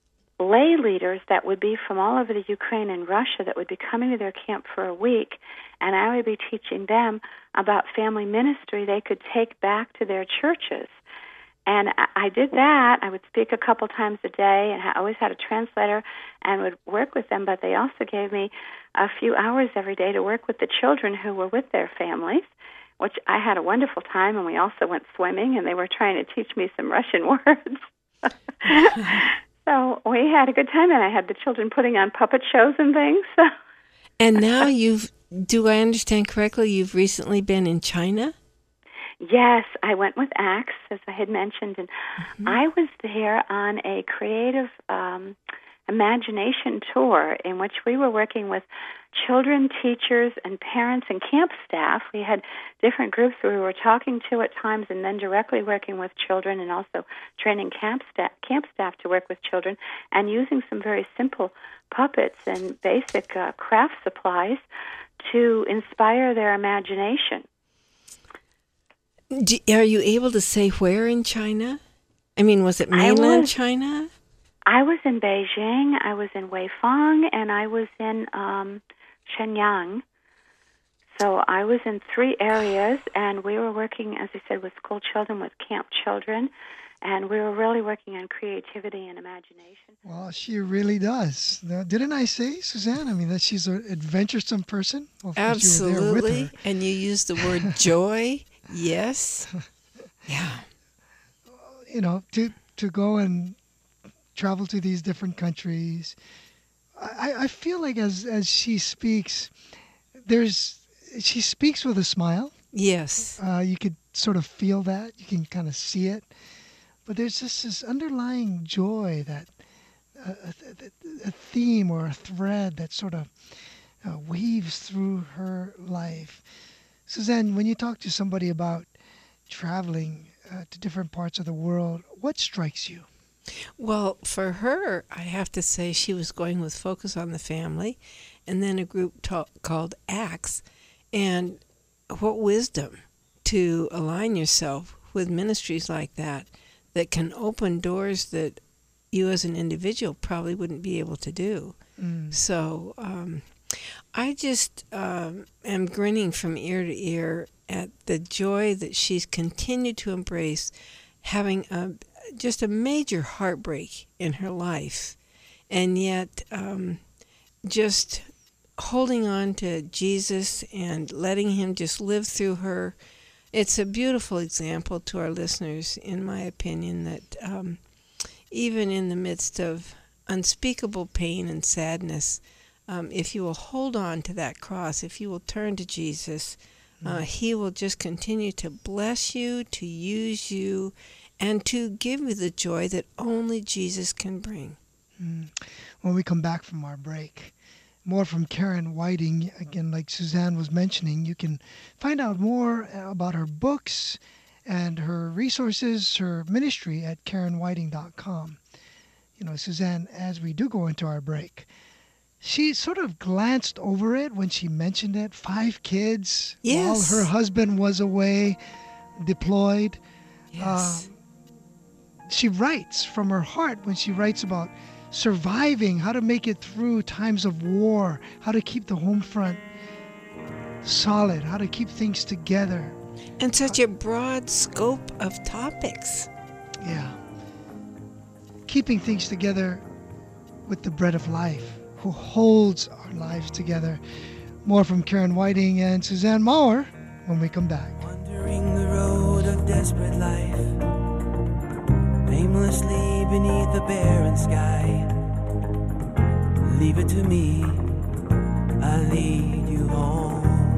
lay leaders that would be from all over the Ukraine and Russia that would be coming to their camp for a week, and I would be teaching them about family ministry they could take back to their churches. And I did that. I would speak a couple times a day, and I always had a translator and would work with them, but they also gave me a few hours every day to work with the children who were with their families, which I had a wonderful time, and we also went swimming, and they were trying to teach me some Russian words. So we had a good time, and I had the children putting on puppet shows and things. And now you've do I understand correctly, you've recently been in China? Yes, I went with ACTS, as I had mentioned, and mm-hmm. I was there on a creative um, imagination tour in which we were working with children, teachers, and parents and camp staff. We had different groups we were talking to at times and then directly working with children and also training camp staff, camp staff to work with children and using some very simple puppets and basic uh, craft supplies to inspire their imagination. Do, are you able to say where in China? I mean, was it mainland was, China? I was in Beijing, I was in Weifang, and I was in um, Shenyang. So I was in three areas, and we were working, as I said, with school children, with camp children, and we were really working on creativity and imagination. Well, she really does. Didn't I say, Suzanne? I mean, that she's an adventuresome person? Well, absolutely. You were there with her. And you used the word joy. Yes. Yeah. You know, to to go and travel to these different countries, I, I feel like as as she speaks, there's she speaks with a smile. Yes. Uh, you could sort of feel that. You can kind of see it. But there's just this underlying joy, that uh, a, a theme or a thread that sort of uh, weaves through her life. Suzanne, when you talk to somebody about traveling uh, to different parts of the world, what strikes you? Well, for her, I have to say she was going with Focus on the Family and then a group ta- called ACTS. And what wisdom to align yourself with ministries like that that can open doors that you as an individual probably wouldn't be able to do. Mm. So um, I just um, am grinning from ear to ear at the joy that she's continued to embrace, having a, just a major heartbreak in her life, and yet um, just holding on to Jesus and letting him just live through her. It's a beautiful example to our listeners, in my opinion, that um, even in the midst of unspeakable pain and sadness, um, if you will hold on to that cross, if you will turn to Jesus, uh, he will just continue to bless you, to use you, and to give you the joy that only Jesus can bring. Mm. When we come back from our break, more from Karen Whiting. Again, like Suzanne was mentioning, you can find out more about her books and her resources, her ministry at karen whiting dot com. You know, Suzanne, as we do go into our break, she sort of glanced over it when she mentioned it. Five kids yes. while her husband was away, deployed. Yes. Uh, she writes from her heart when she writes about surviving, how to make it through times of war, how to keep the home front solid, how to keep things together. And such a broad scope of topics. Yeah. Keeping things together with the bread of life, who holds our lives together. More from Karen Whiting and Suzanne Maurer when we come back. Wandering the road of desperate life, aimlessly beneath the barren sky. Leave it to me, I'll lead you home.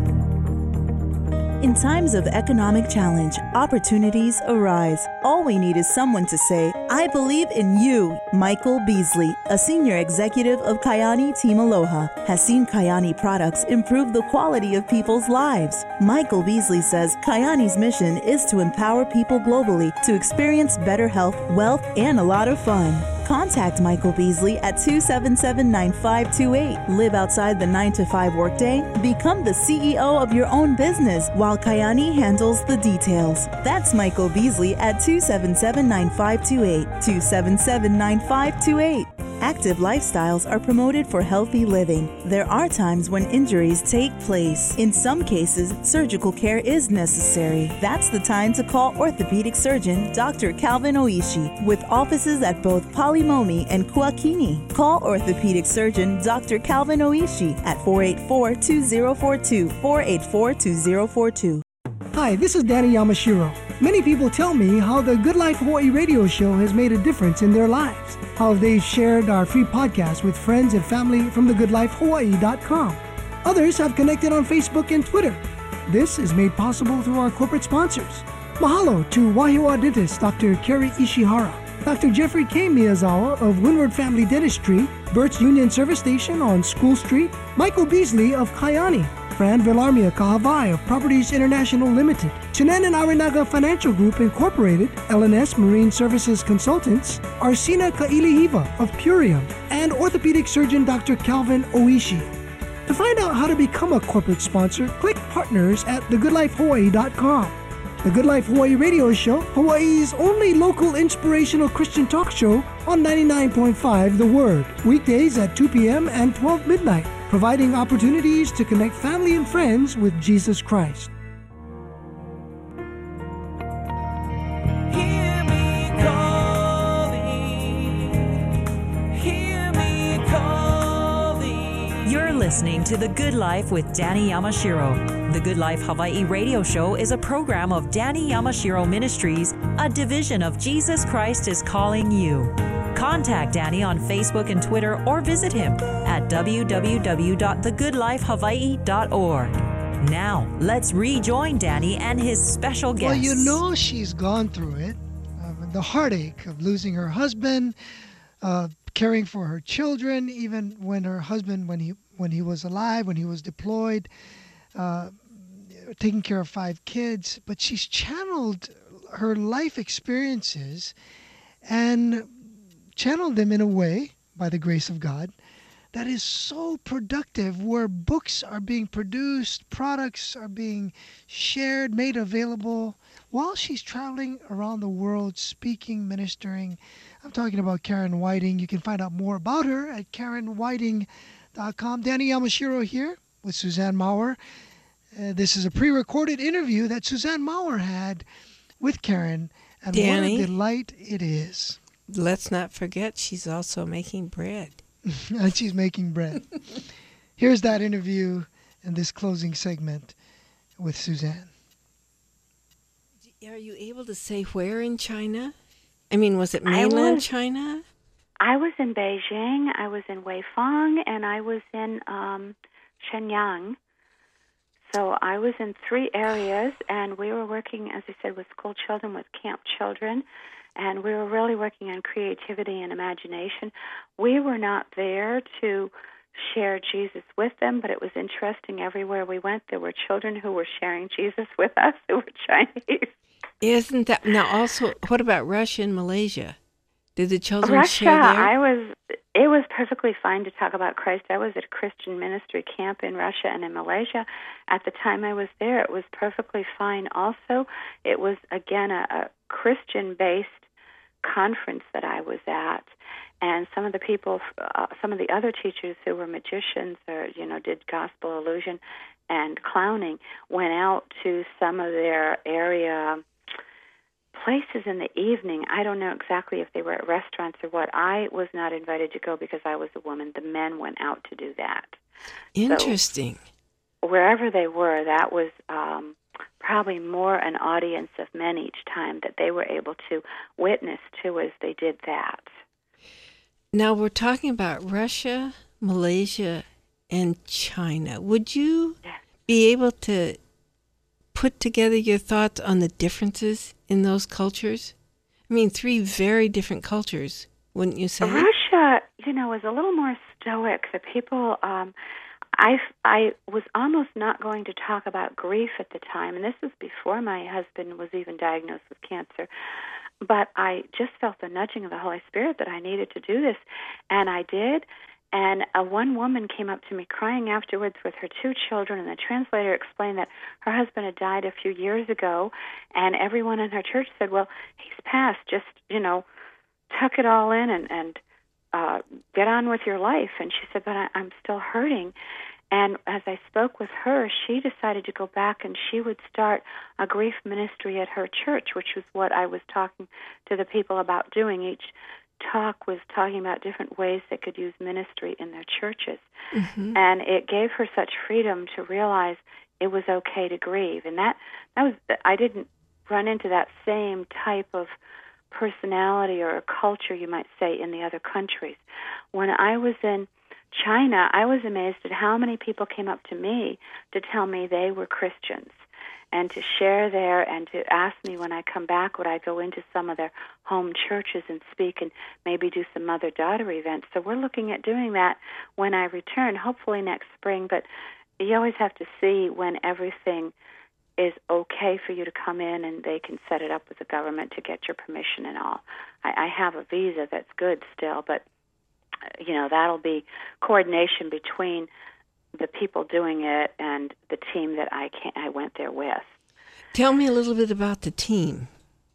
In times of economic challenge, opportunities arise. All we need is someone to say, I believe in you. Michael Beasley, a senior executive of Kyani Team Aloha, has seen Kyani products improve the quality of people's lives. Michael Beasley says Kyani's mission is to empower people globally to experience better health, wealth, and a lot of fun. Contact Michael Beasley at two seven seven, nine five two eight. Live outside the nine to five workday. Become the C E O of your own business while Kyani handles the details. That's Michael Beasley at two seven seven, nine five two eight. two seven seven, nine five two eight. Active lifestyles are promoted for healthy living. There are times when injuries take place. In some cases, surgical care is necessary. That's the time to call orthopedic surgeon Doctor Calvin Oishi, with offices at both Palimomi and Kuakini. Call orthopedic surgeon Doctor Calvin Oishi at four eight four, two zero four two, four eight four, two zero four two. Hi, this is Danny Yamashiro. Many people tell me how the Good Life Hawaii radio show has made a difference in their lives, how they've shared our free podcast with friends and family from the good life hawaii dot com. Others have connected on Facebook and Twitter. This is made possible through our corporate sponsors. Mahalo to Wahiawa dentist Doctor Kerry Ishihara, Doctor Jeffrey K. Miyazawa of Windward Family Dentistry, Burt's Union Service Station on School Street, Michael Beasley of Kayani, Fran Villarmia Kahavai of Properties International Limited, Chinan and Arinaga Financial Group Incorporated, L N S Marine Services Consultants, Arsina Kailihiva of Purium, and orthopedic surgeon Doctor Calvin Oishi. To find out how to become a corporate sponsor, click Partners at the good life hawaii dot com. The Good Life Hawaii Radio Show, Hawaii's only local inspirational Christian talk show on ninety-nine point five The Word, weekdays at two p.m. and twelve midnight, providing opportunities to connect family and friends with Jesus Christ. Hear me calling, hear me calling. You're listening to The Good Life with Danny Yamashiro. The Good Life Hawaii Radio Show is a program of Danny Yamashiro Ministries, a division of Jesus Christ is Calling You. Contact Danny on Facebook and Twitter or visit him at w w w dot the good life hawaii dot org. Now, let's rejoin Danny and his special guest. Well, you know she's gone through it. Uh, the heartache of losing her husband, uh, caring for her children, even when her husband, when he when he was alive, when he was deployed, uh, taking care of five kids. But she's channeled her life experiences and channeled them in a way, by the grace of God, that is so productive, where books are being produced, products are being shared, made available, while she's traveling around the world, speaking, ministering. I'm talking about Karen Whiting. You can find out more about her at karen whiting dot com. Danny Yamashiro here with Suzanne Maurer. Uh, this is a pre-recorded interview that Suzanne Maurer had with Karen, and Danny, what a delight it is. Let's not forget she's also making bread. And she's making bread. Here's that interview and this closing segment with Suzanne. Are you able to say where in China? I mean, was it mainland was, China? I was in Beijing, I was in Weifang, and I was in um, Shenyang. So I was in three areas, and we were working, as I said, with school children, with camp children, and we were really working on creativity and imagination. We were not there to share Jesus with them, but it was interesting. Everywhere we went, there were children who were sharing Jesus with us who were Chinese. Isn't that now? Also, what about Russia and Malaysia? Did the children Russia, share there? I was. It was perfectly fine to talk about Christ. I was at a Christian ministry camp in Russia and in Malaysia. At the time I was there, it was perfectly fine. Also, it was again a, a Christian-based conference that I was at, and some of the people, uh, some of the other teachers who were magicians or you know did gospel illusion and clowning, went out to some of their area places in the evening. I don't know exactly if they were at restaurants or what. I was not invited to go because I was a woman. The men went out to do that. Interesting. So wherever they were, that was um, probably more an audience of men each time that they were able to witness to as they did that. Now we're talking about Russia, Malaysia, and China. Would you Yes. be able to put together your thoughts on the differences in those cultures? I mean, three very different cultures, wouldn't you say? Russia, you know, was a little more stoic. The people, um, I, I was almost not going to talk about grief at the time, and this was before my husband was even diagnosed with cancer. But I just felt the nudging of the Holy Spirit that I needed to do this, and I did. And a one woman came up to me crying afterwards with her two children, and the translator explained that her husband had died a few years ago, and everyone in her church said, well, he's passed. Just, you know, tuck it all in and, and uh, get on with your life. And she said, but I, I'm still hurting. And as I spoke with her, she decided to go back and she would start a grief ministry at her church, which was what I was talking to the people about doing. Each talk was talking about different ways they could use ministry in their churches. Mm-hmm. And it gave her such freedom to realize it was okay to grieve. And that, that was, I didn't run into that same type of personality or culture, you might say, in the other countries. When I was in China, I was amazed at how many people came up to me to tell me they were Christians and to share there and to ask me when I come back would I go into some of their home churches and speak and maybe do some mother-daughter events. So we're looking at doing that when I return, hopefully next spring. But you always have to see when everything is okay for you to come in and they can set it up with the government to get your permission and all. I, I have a visa that's good still, but, you know, that'll be coordination between the people doing it and the team that I can I went there with. Tell me a little bit about the team.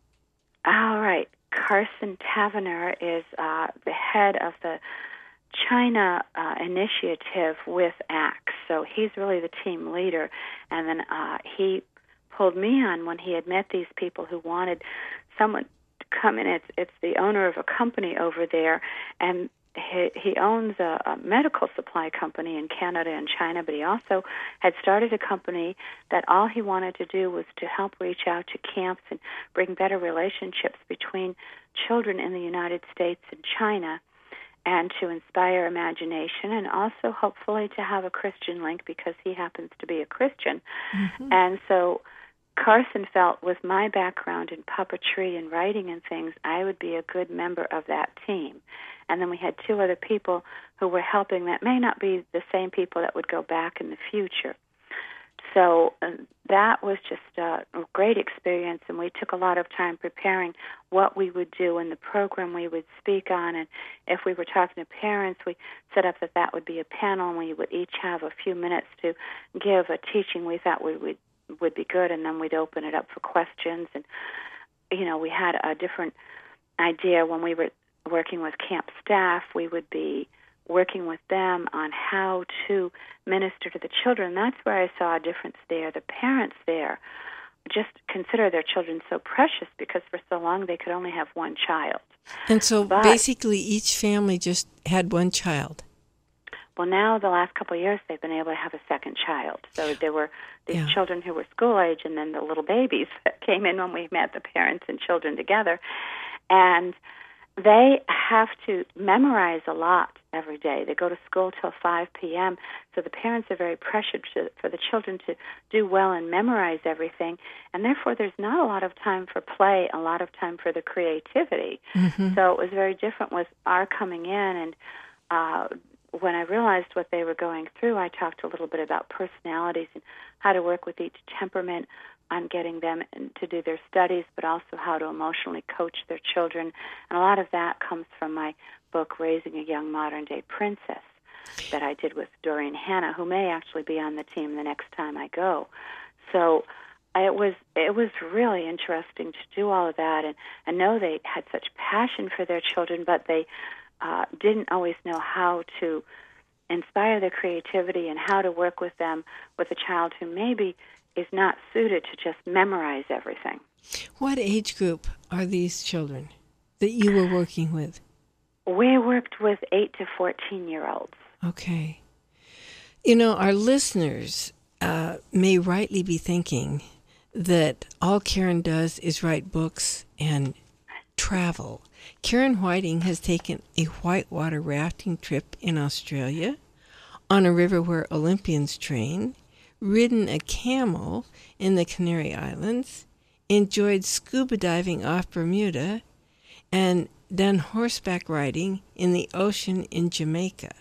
All right. Carson Tavener is uh, the head of the China uh, initiative with ACTS. So he's really the team leader. And then uh, he pulled me on when he had met these people who wanted someone to come in. It's, it's the owner of a company over there, and He, he owns a, a medical supply company in Canada and China, but he also had started a company that all he wanted to do was to help reach out to camps and bring better relationships between children in the United States and China, and to inspire imagination, and also hopefully to have a Christian link because he happens to be a Christian. Mm-hmm. And so Carson felt with my background in puppetry and writing and things, I would be a good member of that team. And then we had two other people who were helping that may not be the same people that would go back in the future. So uh, that was just a great experience, and we took a lot of time preparing what we would do and the program we would speak on. And if we were talking to parents, we set up that that would be a panel, and we would each have a few minutes to give a teaching we thought we would, would be good, and then we'd open it up for questions. And, you know, we had a different idea when we were working with camp staff. We would be working with them on how to minister to the children. That's where I saw a difference there. The parents there just consider their children so precious because for so long they could only have one child. And so but, basically each family just had one child. Well, now the last couple of years they've been able to have a second child. So there were these yeah. children who were school age, and then the little babies that came in when we met the parents and children together. And they have to memorize a lot every day. They go to school till five p.m., so the parents are very pressured to, for the children to do well and memorize everything, and therefore there's not a lot of time for play, a lot of time for the creativity. Mm-hmm. So it was very different with our coming in, and uh, when I realized what they were going through, I talked a little bit about personalities and how to work with each temperament on getting them to do their studies, but also how to emotionally coach their children. And a lot of that comes from my book, Raising a Young Modern-Day Princess, that I did with Doreen Hanna, who may actually be on the team the next time I go. So it was it was really interesting to do all of that, and I know they had such passion for their children, but they uh, didn't always know how to inspire their creativity and how to work with them with a child who maybe is not suited to just memorize everything. What age group are these children that you were working with? We worked with eight to fourteen-year-olds. Okay. You know, our listeners uh, may rightly be thinking that all Karen does is write books and travel. Karen Whiting has taken a whitewater rafting trip in Australia on a river where Olympians train, ridden a camel in the Canary Islands, enjoyed scuba diving off Bermuda, and done horseback riding in the ocean in Jamaica.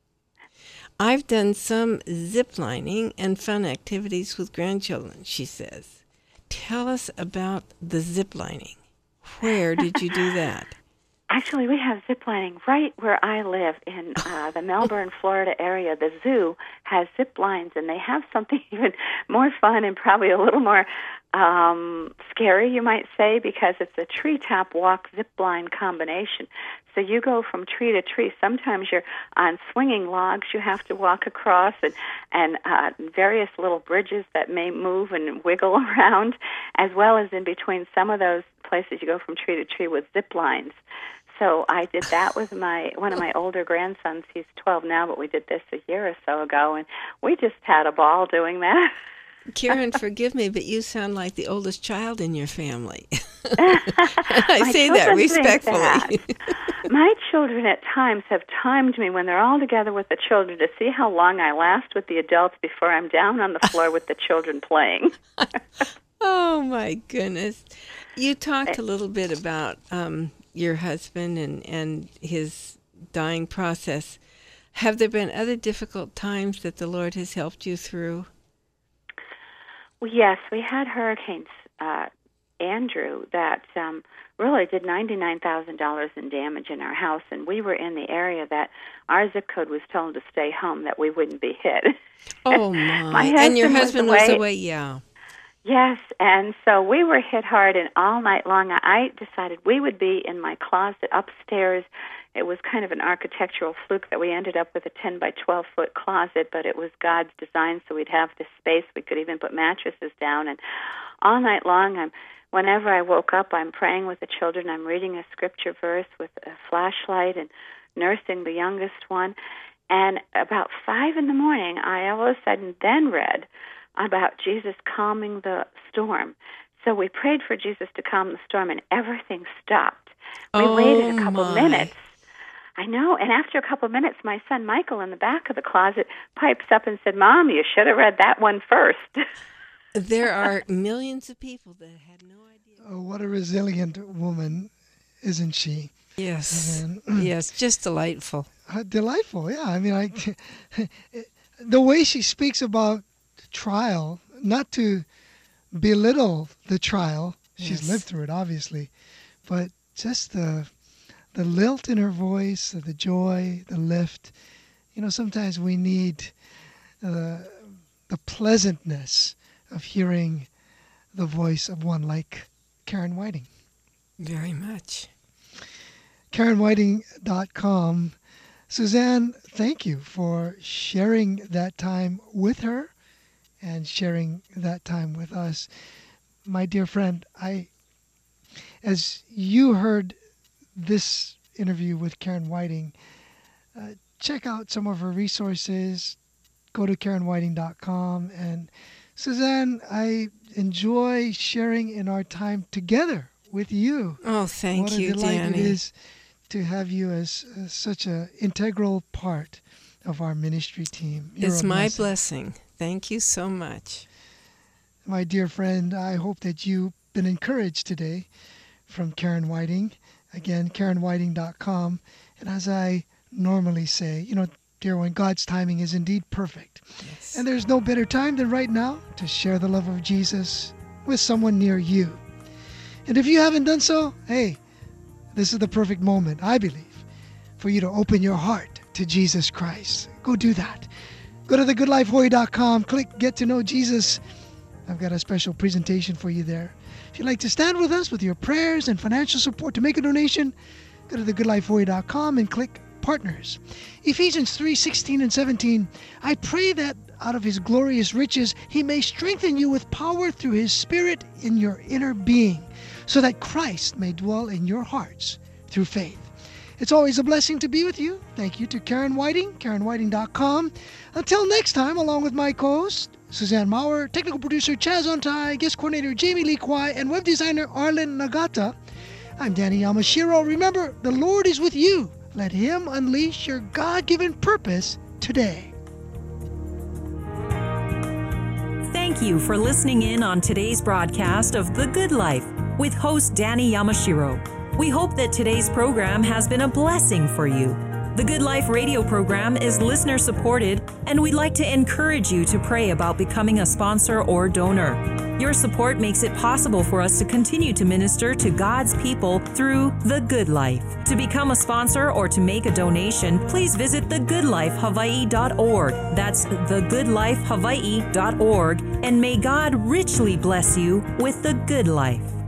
I've done some zip lining and fun activities with grandchildren, she says. Tell us about the zip lining. Where did you do that? Actually, we have zip lining right where I live in uh, the Melbourne, Florida area. The zoo has zip lines, and they have something even more fun and probably a little more um, scary, you might say, because it's a treetop walk zip line combination. So you go from tree to tree. Sometimes you're on swinging logs you have to walk across, and, and uh, various little bridges that may move and wiggle around, as well as in between some of those places you go from tree to tree with zip lines. So I did that with my one of my older grandsons. He's twelve now, but we did this a year or so ago, and we just had a ball doing that. Karen, forgive me, but you sound like the oldest child in your family. I say that respectfully. That. My children at times have timed me when they're all together with the children to see how long I last with the adults before I'm down on the floor with the children playing. Oh, my goodness. You talked a little bit about um, your husband and, and his dying process. Have there been other difficult times that the Lord has helped you through? Well, yes, we had Hurricanes uh, Andrew that um, really did ninety-nine thousand dollars in damage in our house, and we were in the area that our zip code was told to stay home, that we wouldn't be hit. Oh, my. my And your husband was away, was away yeah. Yes, and so we were hit hard, and all night long I decided we would be in my closet upstairs. It was kind of an architectural fluke that we ended up with a ten by twelve foot closet, but it was God's design, so we'd have this space. We could even put mattresses down, and all night long, I'm, whenever I woke up, I'm praying with the children. I'm reading a scripture verse with a flashlight and nursing the youngest one. And about five in the morning, I all of a sudden then read about Jesus calming the storm. So we prayed for Jesus to calm the storm, and everything stopped. We oh waited a couple my. minutes. I know, and after a couple minutes, my son Michael in the back of the closet pipes up and said, "Mom, you should have read that one first." There are millions of people that had no idea. Oh, what a resilient woman, isn't she? Yes, And, yes, just delightful. Uh, delightful, yeah. I mean, I, the way she speaks about trial, not to belittle the trial, she's Yes. lived through it, obviously, but just the the lilt in her voice, the joy, the lift. You know, sometimes we need uh, the pleasantness of hearing the voice of one like Karen Whiting. Very much. Karen Whiting dot com. Suzanne, thank you for sharing that time with her and sharing that time with us. My dear friend, I, as you heard this interview with Karen Whiting, uh, check out some of her resources. Go to Karen Whiting dot com. And Suzanne, I enjoy sharing in our time together with you. Oh, thank what you, a delight Danny. it is to have you as uh, such an integral part of our ministry team. You're It's a my blessing. blessing. Thank you so much. My dear friend, I hope that you've been encouraged today from Karen Whiting. Again, Karen Whiting dot com. And as I normally say, you know, dear one, God's timing is indeed perfect. Yes. And there's no better time than right now to share the love of Jesus with someone near you. And if you haven't done so, hey, this is the perfect moment, I believe, for you to open your heart to Jesus Christ. Go do that. Go to the good life hawaii dot com, click Get to Know Jesus. I've got a special presentation for you there. If you'd like to stand with us with your prayers and financial support to make a donation, go to the good life hawaii dot com and click Partners. Ephesians three sixteen and seventeen, I pray that out of his glorious riches he may strengthen you with power through his Spirit in your inner being, so that Christ may dwell in your hearts through faith. It's always a blessing to be with you. Thank you to Karen Whiting, Karen Whiting dot com. Until next time, along with my co-host, Suzanne Maurer, technical producer Chaz Ontai, guest coordinator Jamie Lee Kwai, and web designer Arlen Nagata, I'm Danny Yamashiro. Remember, the Lord is with you. Let him unleash your God-given purpose today. Thank you for listening in on today's broadcast of The Good Life with host Danny Yamashiro. We hope that today's program has been a blessing for you. The Good Life radio program is listener supported, and we'd like to encourage you to pray about becoming a sponsor or donor. Your support makes it possible for us to continue to minister to God's people through The Good Life. To become a sponsor or to make a donation, please visit the good life hawaii dot org. That's the good life hawaii dot org, and may God richly bless you with the good life.